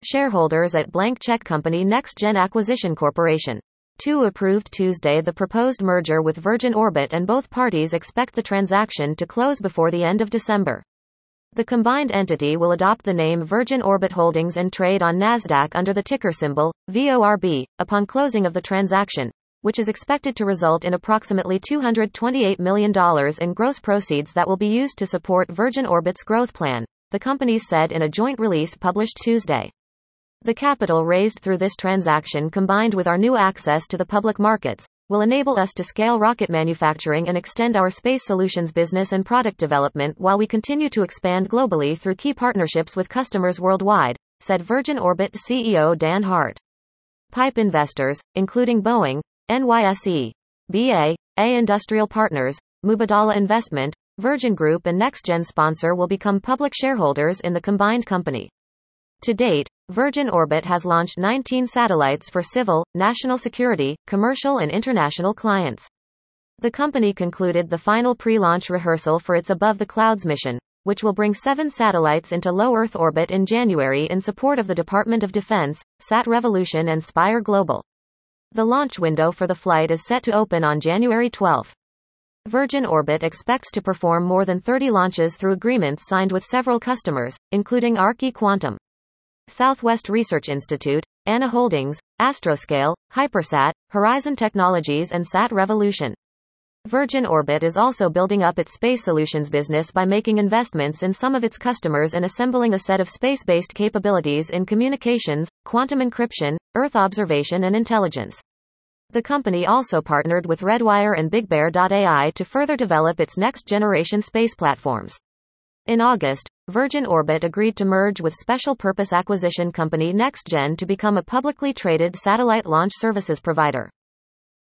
shareholders at blank check company NextGen Acquisition Corporation. 2 approved Tuesday the proposed merger with Virgin Orbit, and both parties expect the transaction to close before the end of December. The combined entity will adopt the name Virgin Orbit Holdings and trade on Nasdaq under the ticker symbol VORB upon closing of the transaction, which is expected to result in approximately $228 million in gross proceeds that will be used to support Virgin Orbit's growth plan, the companies said in a joint release published Tuesday. The capital raised through this transaction, combined with our new access to the public markets, will enable us to scale rocket manufacturing and extend our space solutions business and product development while we continue to expand globally through key partnerships with customers worldwide, said Virgin Orbit CEO Dan Hart. PIPE investors, including Boeing, NYSE, BA, Industrial Partners, Mubadala Investment, Virgin Group and NextGen sponsor will become public shareholders in the combined company. To date, Virgin Orbit has launched 19 satellites for civil, national security, commercial and international clients. The company concluded the final pre-launch rehearsal for its Above the Clouds mission, which will bring 7 satellites into low Earth orbit in January in support of the Department of Defense, Sat Revolution and Spire Global. The launch window for the flight is set to open on January 12. Virgin Orbit expects to perform more than 30 launches through agreements signed with several customers, including Arc Quantum, Southwest Research Institute, ANA Holdings, Astroscale, Hypersat, Horizon Technologies and Sat Revolution. Virgin Orbit is also building up its space solutions business by making investments in some of its customers and assembling a set of space-based capabilities in communications, quantum encryption, Earth observation and intelligence. The company also partnered with Redwire and BigBear.ai to further develop its next-generation space platforms. In August, Virgin Orbit agreed to merge with special purpose acquisition company NextGen to become a publicly traded satellite launch services provider.